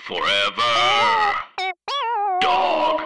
Forever. Dog.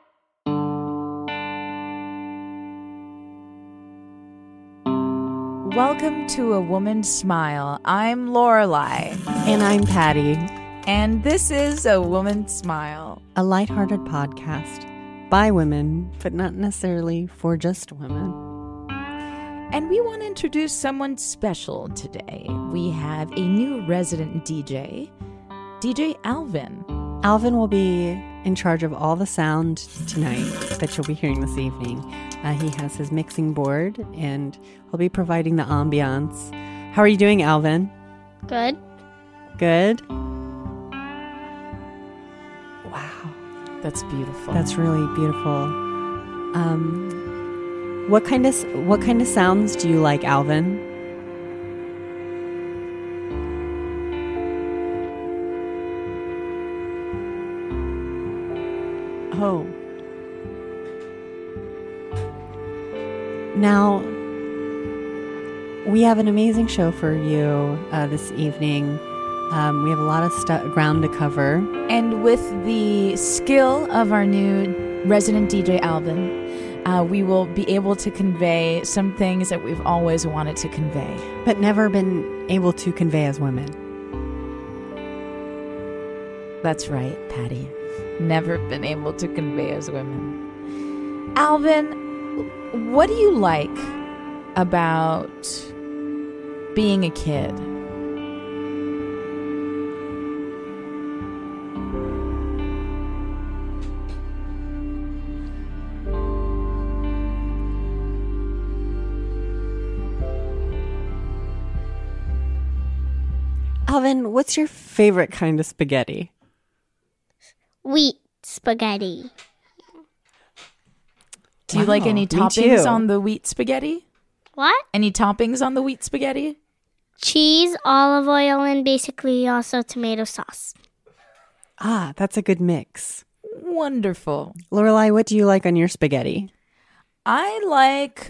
Welcome to A Woman's Smile. I'm Lorelai. And I'm Patty. And this is A Woman's Smile. A lighthearted podcast by women, but not necessarily for just women. And we want to introduce someone special today. We have a new resident DJ, DJ Alvin. Alvin will be in charge of all the sound tonight that you'll be hearing this evening. He has his mixing board, and he'll be providing the ambiance. How are you doing, Alvin? Good. Good? Wow, that's beautiful. That's really beautiful. What kind of sounds do you like, Alvin? Oh. Now, we have an amazing show for you this evening. We have a lot of ground to cover. And with the skill of our new resident DJ Alvin, we will be able to convey some things that we've always wanted to convey. But never been able to convey as women. That's right, Patty. Never been able to convey as women. Alvin, what do you like about being a kid? Alvin, what's your favorite kind of spaghetti? Wheat spaghetti. Do you like any me toppings too. on the wheat spaghetti? What? Any toppings on the wheat spaghetti? Cheese, olive oil, and basically also tomato sauce. Ah, that's a good mix. Wonderful. Lorelai, what do you like on your spaghetti? I like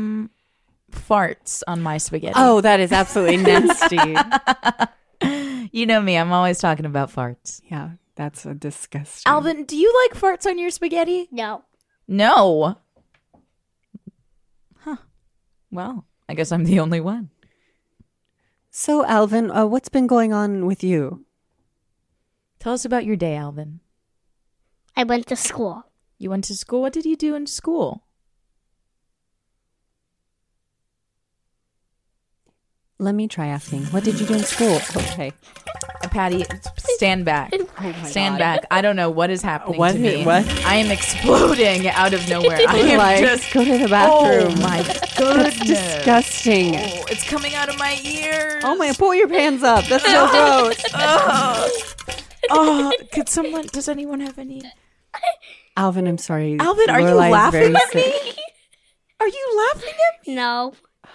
farts on my spaghetti. Oh, that is absolutely nasty. You know me, I'm always talking about farts. Yeah, that's a disgusting. Alvin, do you like farts on your spaghetti? No. No. Huh. Well, I guess I'm the only one. So, Alvin, what's been going on with you? Tell us about your day, Alvin. I went to school. You went to school? What did you do in school? Let me try asking. What did you do in school? Okay. Patty, stand back. Stand back. I don't know what is happening What? to me. What? I am exploding out of nowhere. I am Like, just... go to the bathroom. Oh, my goodness. That's disgusting. Oh, it's coming out of my ears. Oh my, pull your pants up. That's so gross. Oh, does anyone have any? Alvin, I'm sorry. Alvin, are you Lorelai is laughing very at me? sick. Are you laughing at me? No.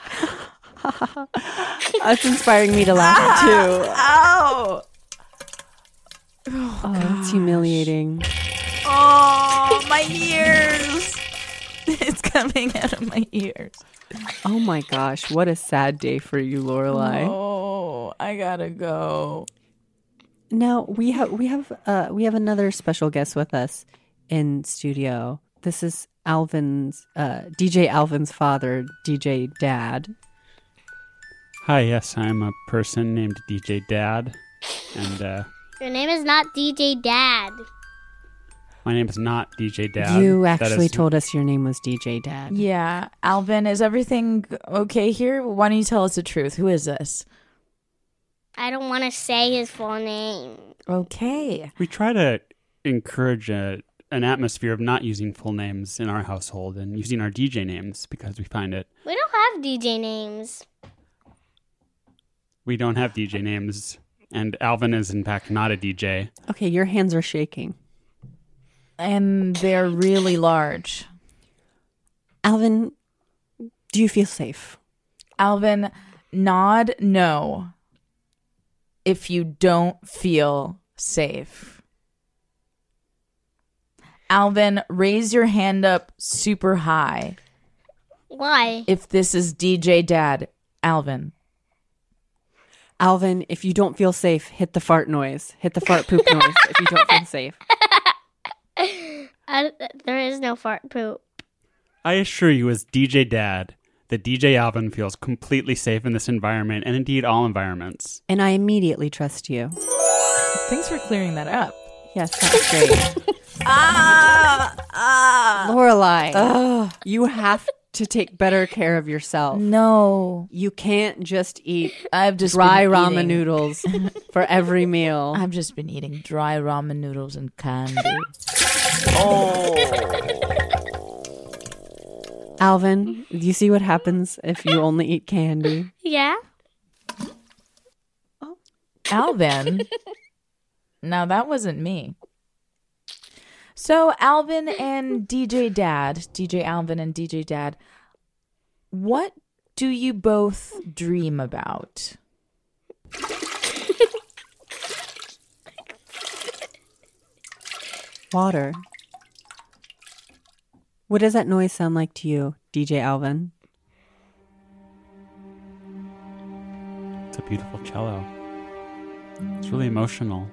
That's inspiring me to laugh too. Ow. Oh, that's humiliating. Oh, my ears. It's coming out of my ears. Oh my gosh, what a sad day for you, Lorelai. Oh, I gotta go. Now we have another special guest with us in studio. This is DJ Alvin's father, DJ Dad. Hi, yes, I'm a person named DJ Dad, and Your name is not DJ Dad. my name is not DJ Dad. You That actually is- told us your name was DJ Dad. Yeah, Alvin, is everything okay here? Why don't you tell us the truth? Who is this? I don't want to say his full name. Okay. We try to encourage an atmosphere of not using full names in our household and using our DJ names because we find it. We don't have DJ names. We don't have DJ names, and Alvin is in fact not a DJ. Okay, your hands are shaking. And they're really large. Alvin, do you feel safe? Alvin, nod no if you don't feel safe. Alvin, raise your hand up super high Why? if this is DJ Dad. Alvin. Alvin, if you don't feel safe, hit the fart noise. Hit the fart poop noise if you don't feel safe. There is no fart poop. I assure you, as DJ Dad, that DJ Alvin feels completely safe in this environment, and indeed all environments. And I immediately trust you. Thanks for clearing that up. Yes, that's great. Lorelai, you have to take better care of yourself. No. You can't just eat I've just dry been ramen eating- noodles for every meal. I've just been eating dry ramen noodles and candy. Alvin, do you see what happens if you only eat candy? Yeah? Alvin. Now that wasn't me. So Alvin and DJ Alvin and DJ Dad, what do you both dream about? Water. What does that noise sound like to you, DJ Alvin? It's a beautiful cello. It's really emotional.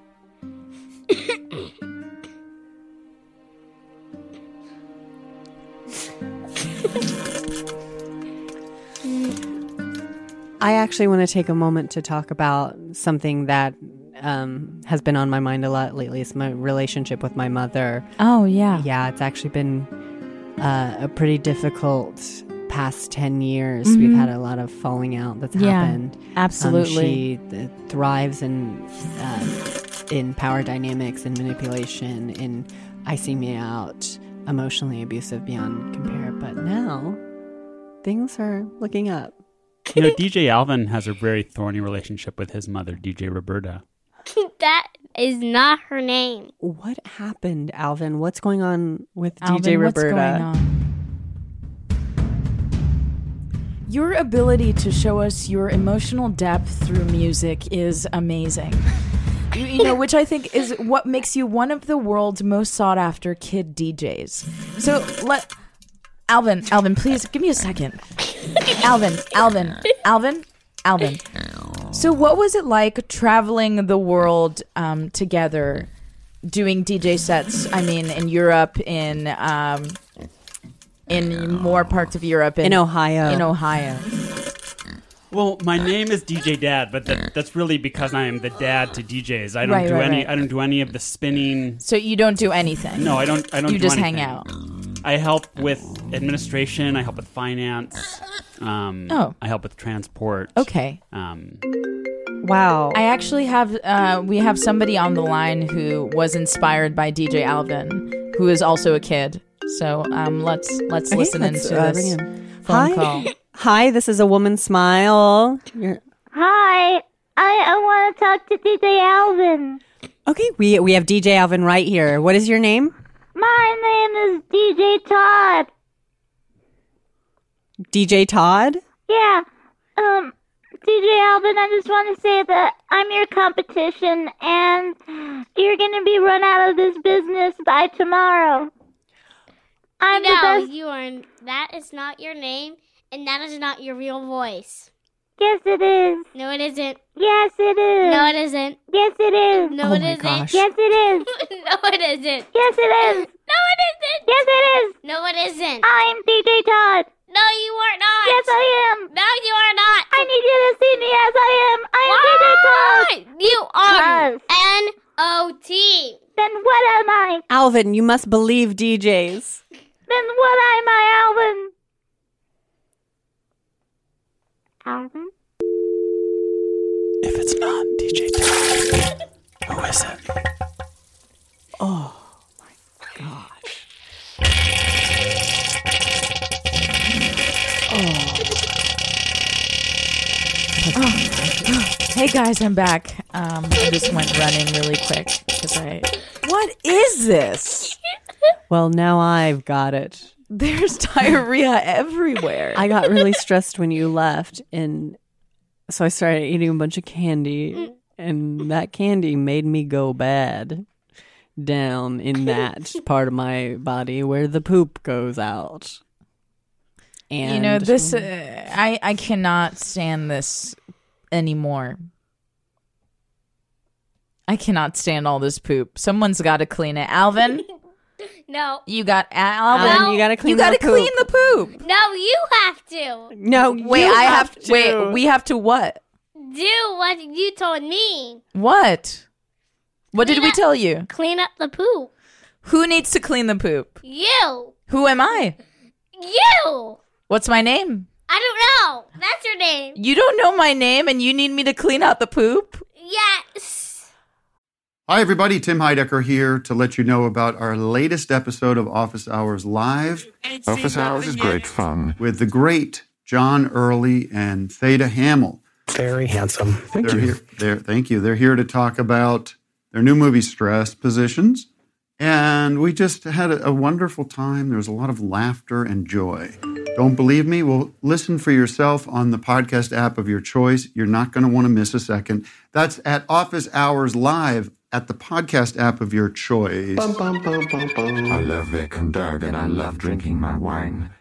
I actually want to take a moment to talk about something that has been on my mind a lot lately. It's my relationship with my mother. Oh, yeah. Yeah, it's actually been a pretty difficult past 10 years. Mhm. We've had a lot of falling out that's Yeah, happened. Absolutely. She thrives in power dynamics and manipulation, in icing me out, emotionally abusive beyond compare. But now things are looking up. You know, DJ Alvin has a very thorny relationship with his mother, DJ Roberta. That is not her name. What happened, Alvin? What's going on with Alvin, DJ what's Roberta? going on? Your ability to show us your emotional depth through music is amazing. You know, which I think is what makes you one of the world's most sought after kid DJs. So Alvin, please give me a second. Alvin. So what was it like traveling the world together, doing DJ sets? I mean, in Europe, in more parts of Europe, In Ohio. Well, my name is DJ Dad, but that's really because I am the dad to DJs. I don't Right, do right, any. right. I don't do any of the spinning. So you don't do anything. No, I don't. You do just anything. hang out. I help with administration. I help with finance. Oh. I help with transport. Okay. Wow. I actually have we have somebody on the line who was inspired by DJ Alvin, who is also a kid. So let's listen let's, into bring this him. phone Hi. call. Hi, this is A Woman Smile. Hi, I want to talk to DJ Alvin. Okay, we have DJ Alvin right here. What is your name? My name is DJ Todd. DJ Todd? Yeah, DJ Alvin, I just want to say that I'm your competition, and you're going to be run out of this business by tomorrow. I'm the No, best. you are. That is not your name, and that is not your real voice. Yes, it is. No, it isn't. Yes, it is. No, it isn't. Yes, it is. No, Oh it my isn't. gosh. Yes, it is. No, it isn't. Yes, it is. No, it isn't. Yes, it is. No, it isn't. I'm DJ Todd. No, you are not. Yes, I am. No, you are not. I need you to see me as I am. I am DJ Todd. Why? You are Yes. N-O-T. Then what am I? Alvin, you must believe DJs. Then what am I, Alvin? Alvin? If it's not DJ Dad, who is it? Oh my gosh. Hey guys, I'm back. I just went running really quick because What is this? Well, now I've got it. There's diarrhea everywhere. I got really stressed when you left, and so I started eating a bunch of candy, and that candy made me go bad down in that part of my body where the poop goes out. And you know this. I cannot stand this anymore. I cannot stand all this poop. Someone's got to clean it. Alvin, No. you got Alvin. Alvin, you gotta clean You got to the poop. clean the poop. No, you have to No, Wait, you I have to. Wait, we have to what? do what you told me. What? What did Clean we up- tell you? Clean up the poop. Who needs to clean the poop? You. Who am I? You. What's my name? I don't know. That's your name. You don't know my name and you need me to clean out the poop? Yes. Hi, everybody. Tim Heidecker here to let you know about our latest episode of Office Hours Live Office Hours is great fun. with the great John Early and Theda Hamill. Very handsome. Thank you. Thank you. They're here to talk about their new movie, Stress Positions. And we just had a wonderful time. There was a lot of laughter and joy. Don't believe me? Well, listen for yourself on the podcast app of your choice. You're not going to want to miss a second. That's at Office Hours Live at the podcast app of your choice. Bum, bum, bum, bum, bum. I love Vic and Doug and I love drinking my wine.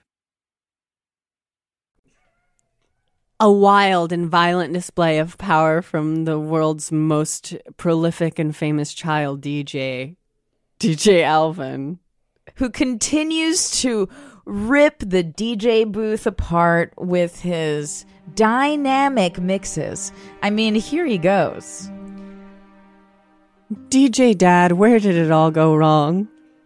A wild and violent display of power from the world's most prolific and famous child DJ Alvin. Who continues to rip the DJ booth apart with his dynamic mixes. I mean, here he goes. DJ Dad, where did it all go wrong?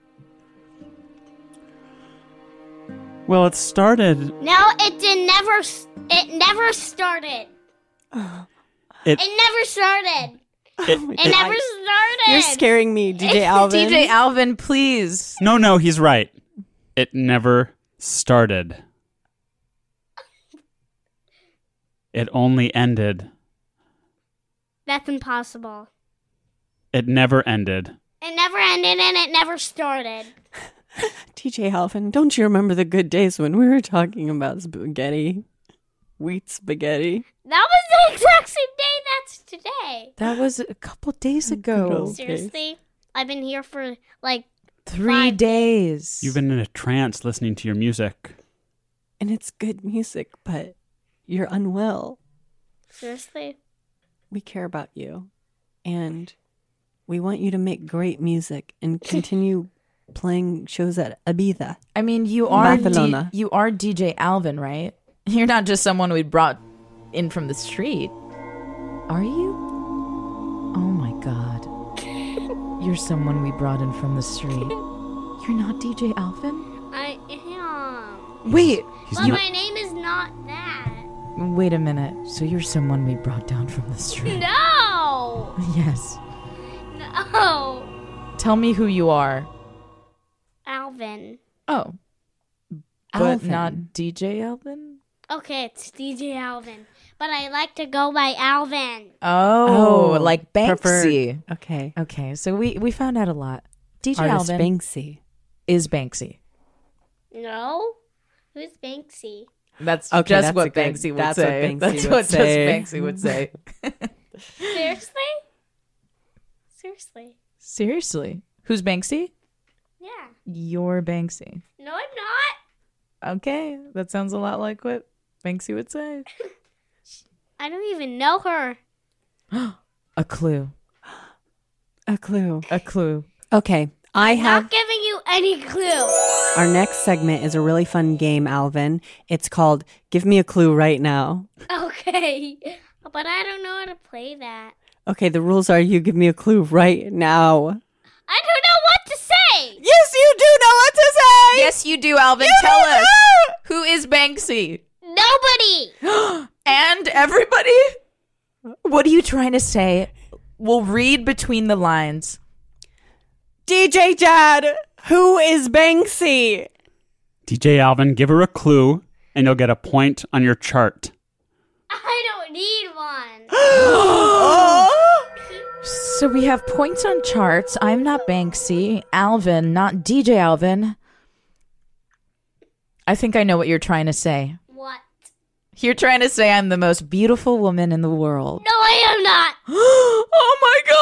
Well, it started. No, it did never. It never started. It It never started. it, It never started. You're scaring me, DJ Alvin. DJ Alvin, please. No, he's right. It never started. It only ended. That's impossible. It never ended. It never ended and it never started. DJ Alvin, don't you remember the good days when we were talking about spaghetti? Wheat spaghetti. That was the exact same day that's today. That was a couple days ago. Okay. Seriously? I've been here for like 3 days. You've been in a trance listening to your music. And it's good music, but you're unwell. seriously? We care about you. And we want you to make great music and continue playing shows at Ibiza. I mean, you are Barcelona. you are DJ Alvin, right? You're not just someone we brought in from the street. Are you? Oh my god. You're someone we brought in from the street. You're not DJ Alvin? I am. Wait, But my name is not that. wait a minute. So you're someone we brought down from the street? No! Yes. No! Tell me who you are. Alvin. Oh. But Alvin. not DJ Alvin? Okay, it's DJ Alvin. But I like to go by Alvin. Oh, like preferred. Banksy. Okay. Okay, so we found out a lot. DJ Artist Alvin Banksy. is Banksy. No? Who's Banksy? That's Okay, just that's what a good- Banksy would that's what say. Banksy That's would what say. just Banksy would say. Seriously? Seriously? Seriously. Who's Banksy? Yeah. You're Banksy. No, I'm not. Okay, that sounds a lot like what Banksy would say. I don't even know her. A clue. A clue. A clue. Okay. I have Not giving you any clue. our next segment is a really fun game, Alvin. It's called Give Me a Clue Right Now. Okay. But I don't know how to play that. Okay, the rules are you give me a clue right now. I don't know what to say. Yes, you do know what to say. Yes, you do, Alvin. Tell us. Who is Banksy? Nobody. And everybody? What are you trying to say? We'll read between the lines. DJ Dad, who is Banksy? DJ Alvin, give her a clue, and you'll get a point on your chart. I don't need one. So we have points on charts. I'm not Banksy. Alvin, not DJ Alvin. I think I know what you're trying to say. What? You're trying to say I'm the most beautiful woman in the world. No, I am not. Oh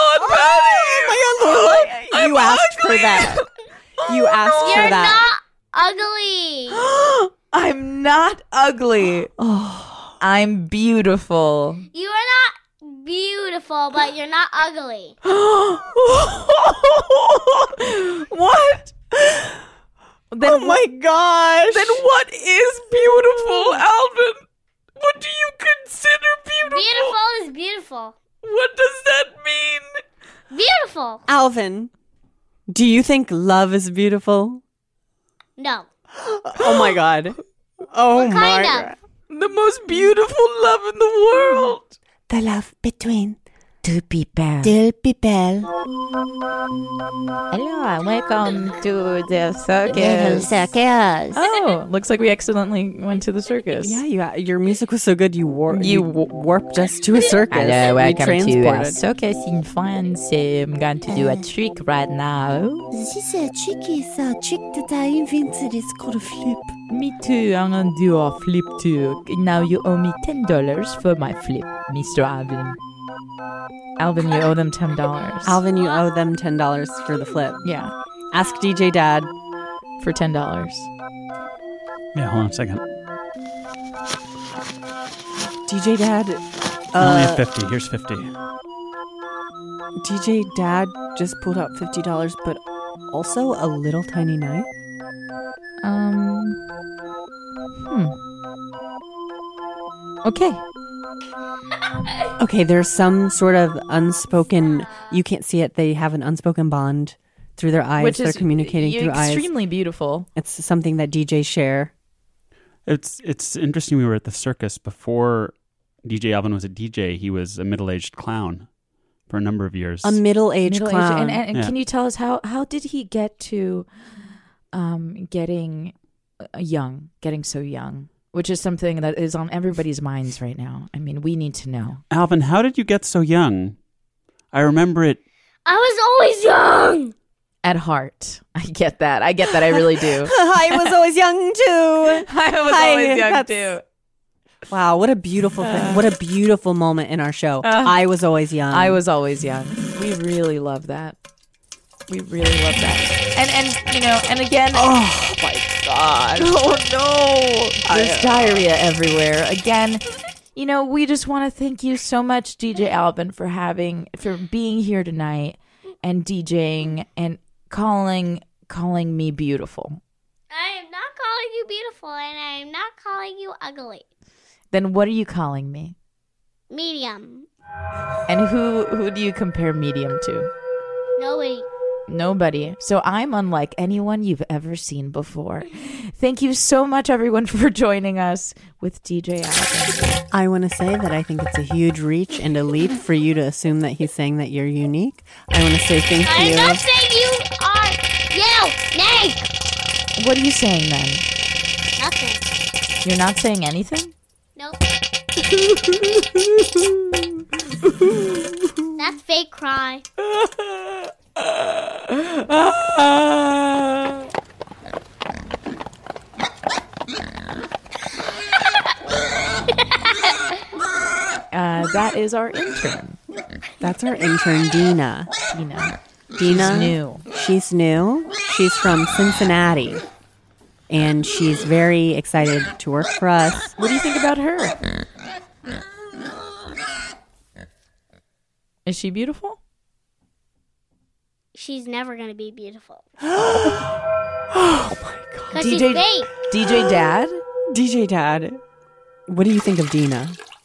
my God, Patty! You asked for that. You asked for You're that. not ugly. I'm not ugly. I'm beautiful. You are not beautiful, but you're not ugly. What? Then Oh my gosh. Then what is beautiful, Alvin? What do you consider beautiful? Beautiful is beautiful. What does that mean? Beautiful. Alvin, do you think love is beautiful? No. Oh my God. Oh What my kind God. of? The most beautiful love in the world. The love between Two people. two people. Hello, and welcome to the circus. circus. Oh, looks like we accidentally went to the circus. Yeah, your music was so good you warped us to a circus. Hello, We welcome to our transported. circus in France. I'm going to do a trick right now. This is a trick that I invented. It's called a flip. Me too. I'm going to do a flip too. Now you owe me $10 for my flip, Mr. Alvin. Alvin, you owe them $10. Alvin, you owe them $10 for the flip. Yeah, Ask DJ Dad. for $10. Yeah, hold on a second. DJ Dad. I only have 50. Here's 50. DJ Dad just pulled out $50, but also a little tiny knife. Okay. Okay, there's some sort of unspoken. You can't see it. They have an unspoken bond through their eyes. They're communicating through eyes. extremely beautiful. It's something that DJs share. It's interesting. We were at the circus before DJ Alvin was a DJ. He was a middle-aged clown for a number of years. A middle-aged clown. And Yeah. can you tell us how did he get to getting so young? Which is something that is on everybody's minds right now. I mean, we need to know. Alvin, how did you get so young? I remember it. I was always young. At heart. I get that. I really do. I was always young too. I was Hi, always young that's- too. Wow, what a beautiful thing. What a beautiful moment in our show. I was always young. I was always young. We really love that. We really love that. And you know, and again, oh my God. Oh no. There's diarrhea everywhere. Again, you know, we just want to thank you so much, DJ Alvin, for being here tonight and DJing and calling me beautiful. I am not calling you beautiful, and I am not calling you ugly. Then what are you calling me? Medium. And who do you compare medium to? Nobody. So I'm unlike anyone you've ever seen before. Thank you so much, everyone, for joining us with DJ Alvin. I want to say that I think it's a huge reach and a leap for you to assume that he's saying that you're unique. I want to say thank I'm you. not saying you are unique. What are you saying then? Nothing. You're not saying anything? Nope. That's fake cry. That is our intern. That's our intern, Dina. She's new. She's new. She's from Cincinnati. And she's very excited to work for us. What do you think about her? Is she beautiful? She's never going to be beautiful. Oh my God. Because she's fake. DJ Dad? DJ Dad, what do you think of Dina?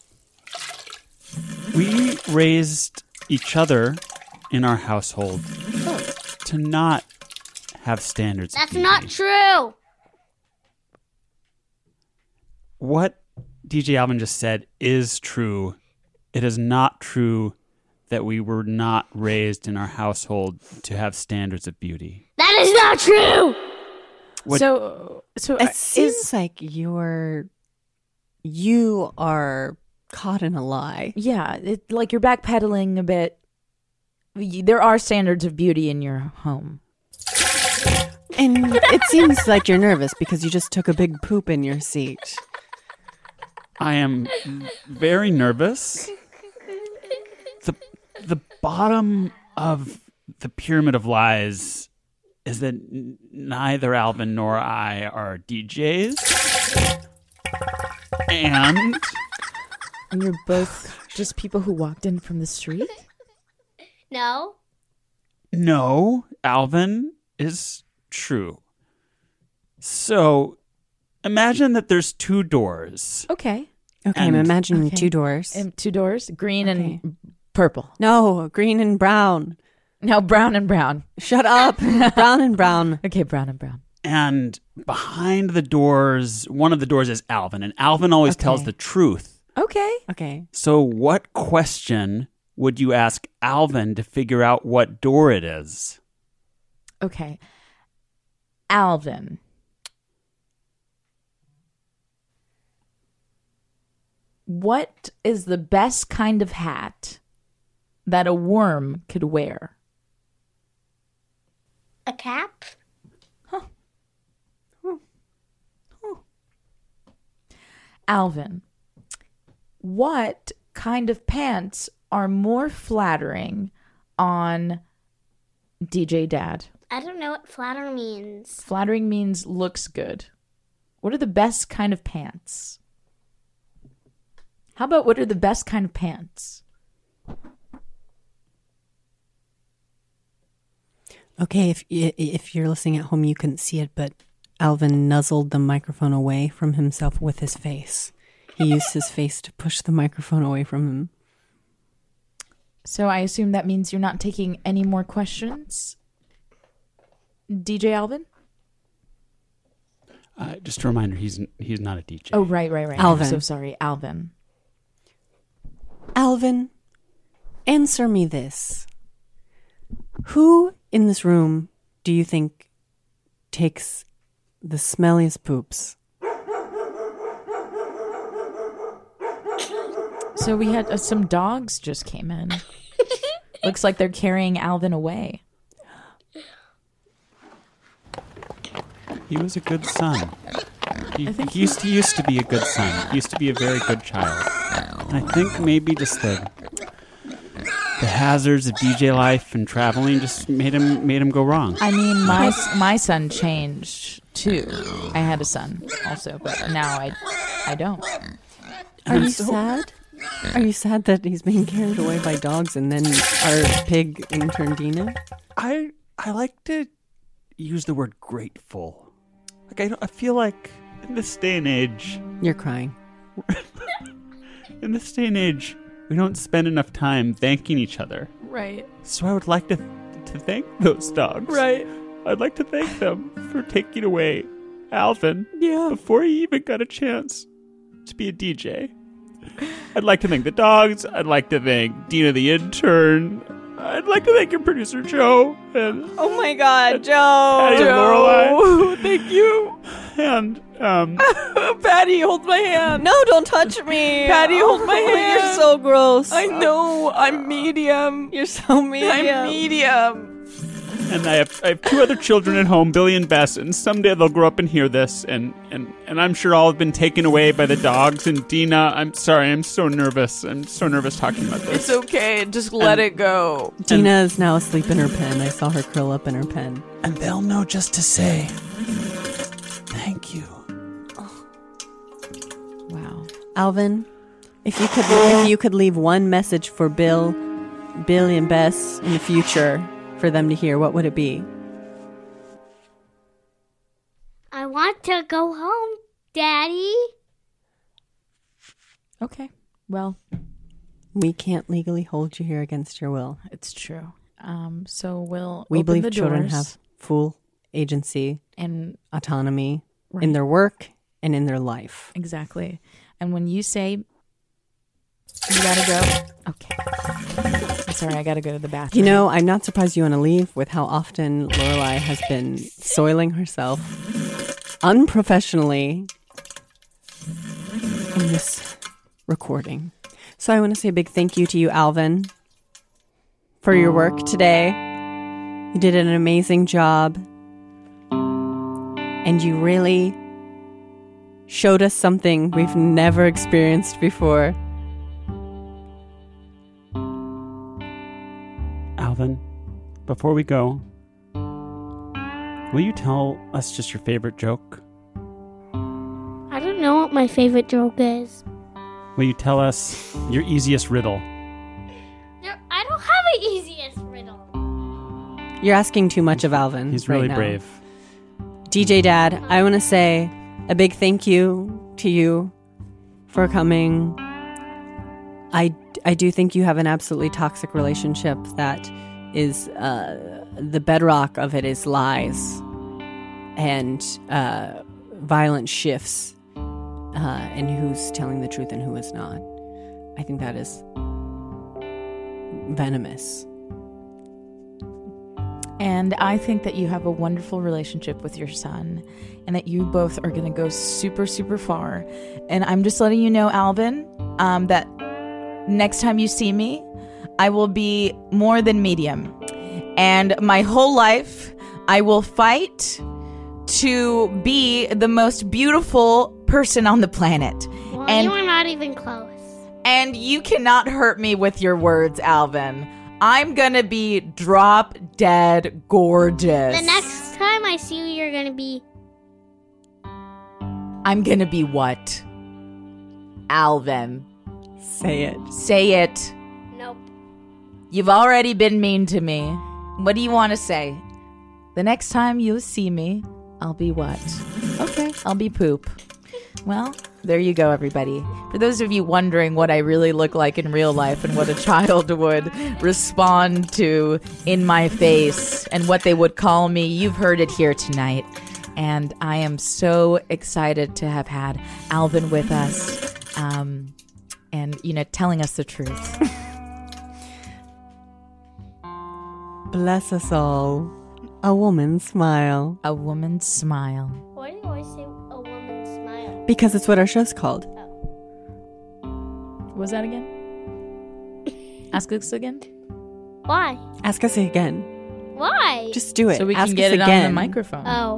We raised each other in our household to not have standards. That's of beauty. not true. What DJ Alvin just said is true. It is not true that we were not raised in our household to have standards of beauty. That is not true. What- So It seems like you are caught in a lie. yeah, like you're backpedaling a bit. There are standards of beauty in your home. And it seems like you're nervous because you just took a big poop in your seat. I am very nervous. The bottom of the pyramid of lies is that neither Alvin nor I are DJs. And And you're both just people who walked in from the street? No. No, Alvin is true. So imagine that there's two doors. Okay. Okay, I'm And- imagining Okay. 2 doors. And 2 doors, green Okay. and purple. No, green and brown. No, brown and brown. Shut up. Brown and brown. Okay, brown and brown. And behind the doors, one of the doors is Alvin. And Alvin always tells Okay. the truth. Okay. Okay. So what question would you ask Alvin to figure out what door it is? Okay. Alvin. What is the best kind of hat that a worm could wear? A cap? Alvin, what kind of pants are more flattering on DJ Dad? I don't know what flatter means. Flattering means looks good. What are the best kind of pants? How about what are the best kind of pants? Okay, if you're listening at home, you couldn't see it, but Alvin nuzzled the microphone away from himself with his face. He used his face to push the microphone away from him. So I assume that means you're not taking any more questions? DJ Alvin? Just a reminder, he's not a DJ. Oh, right. Alvin. I'm so sorry, Alvin. Alvin, answer me this. Who in this room do you think takes the smelliest poops? So we had some dogs just came in. Looks like they're carrying Alvin away. He was a good son. He used to be a good son. He used to be a very good child. And I think maybe just the hazards of DJ life and traveling just made him go wrong. I mean, my son changed too. I had a son also, but now I don't. Are you sad? Are you sad that he's being carried away by dogs and then our pig intern Dina? I like to use the word grateful. Like I feel like in this day and age, You're crying. in this day and age, we don't spend enough time thanking each other. Right. So I would like to thank those dogs. Right. I'd like to thank them for taking away Alvin Yeah. before he even got a chance to be a DJ. I'd like to thank the dogs. I'd like to thank Dina the intern. I'd like to thank your producer Joe and Oh my God, Joe! Patty and Lorelai. Thank you. And Patty, hold my hand. No, don't touch me! Patty, hold my hand. You're so gross. I know. I'm medium. You're so medium. I'm medium. And I have two other children at home, Billy and Bess, and someday they'll grow up and hear this, and I'm sure all have been taken away by the dogs. And Dina, I'm sorry, I'm so nervous. I'm so nervous talking about this. It's okay. Just let it go. Dina is now asleep in her pen. I saw her curl up in her pen. And they'll know just to say thank you. Wow. Alvin, if you could leave one message for Billy and Bess in the future for them to hear, what would it be? I want to go home, Daddy. Okay. Well, We can't legally hold you here against your will. it's true. So we'll We open believe the children doors have full agency, and autonomy Right. in their work and in their life. exactly. And when you say you gotta go, okay. I'm sorry, I gotta go to the bathroom. You know, I'm not surprised you want to leave with how often Lorelai has been soiling herself unprofessionally in this recording. So I want to say a big thank you to you, Alvin, for your work today. You did an amazing job. And you really showed us something we've never experienced before. Alvin, before we go, will you tell us just your favorite joke? I don't know what my favorite joke is. will you tell us your easiest riddle? I don't have an easiest riddle. You're asking too much of Alvin. He's really right now. brave. DJ Dad, I want to say a big thank you to you for coming. I do think you have an absolutely toxic relationship that is the bedrock of it is lies and violent shifts and who's telling the truth and who is not. I think that is venomous. And I think that you have a wonderful relationship with your son and that you both are going to go super, super far. And I'm just letting you know, Alvin, that next time you see me, I will be more than medium. And my whole life, I will fight to be the most beautiful person on the planet. Well, and you are not even close. And you cannot hurt me with your words, Alvin. I'm gonna be drop dead gorgeous. The next time I see you, you're gonna be... I'm gonna be what? Alvin. Say it. Say it. Nope. You've already been mean to me. What do you want to say? The next time you see me, I'll be what? Okay, I'll be poop. Well, there you go, everybody. For those of you wondering what I really look like in real life and what a child would respond to in my face and what they would call me, you've heard it here tonight. And I am so excited to have had Alvin with us and, telling us the truth. Bless us all. A woman's smile. A woman's smile. Why do you always say a woman's smile? Because it's what our show's called. What was that again? Ask us again? Why? Ask us again. Why? Just do it. So we Ask can get us it again. on the microphone. Oh.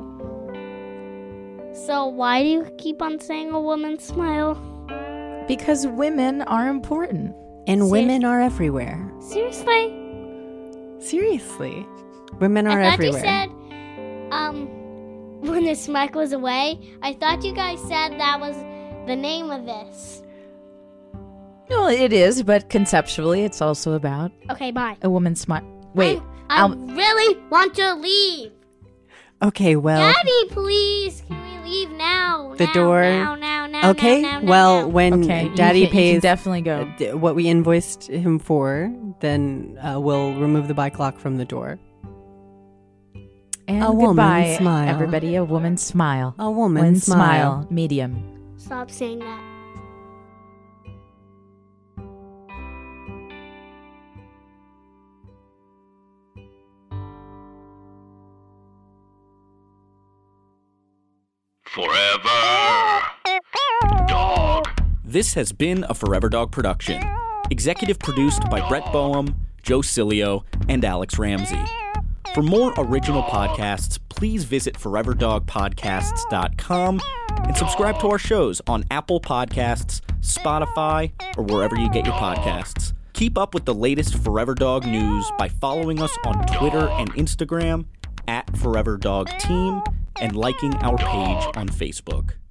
So why do you keep on saying a woman's smile? Because women are important. And women are everywhere. Seriously? Seriously. Women are I thought everywhere. you said, when this mic was away, I thought you guys said that was the name of this. Well, it is, but conceptually, it's also about Okay, bye. a woman's smile. Wait, I really want to leave. Okay, well. Daddy, please, can we leave now? The Now, door. Now, Okay, now, well, when okay, Daddy you can pays definitely go. What we invoiced him for, then we'll remove the bike lock from the door. And A woman's goodbye, smile. everybody. A woman's smile. A woman's smile. Medium. Stop saying that. Forever Dog. This has been a Forever Dog production. Executive produced by Brett Boehm, Joe Cilio, and Alex Ramsey. For more original podcasts, please visit foreverdogpodcasts.com and subscribe to our shows on Apple Podcasts, Spotify, or wherever you get your podcasts. Keep up with the latest Forever Dog news by following us on Twitter and Instagram @ForeverDogTeam and liking our page on Facebook.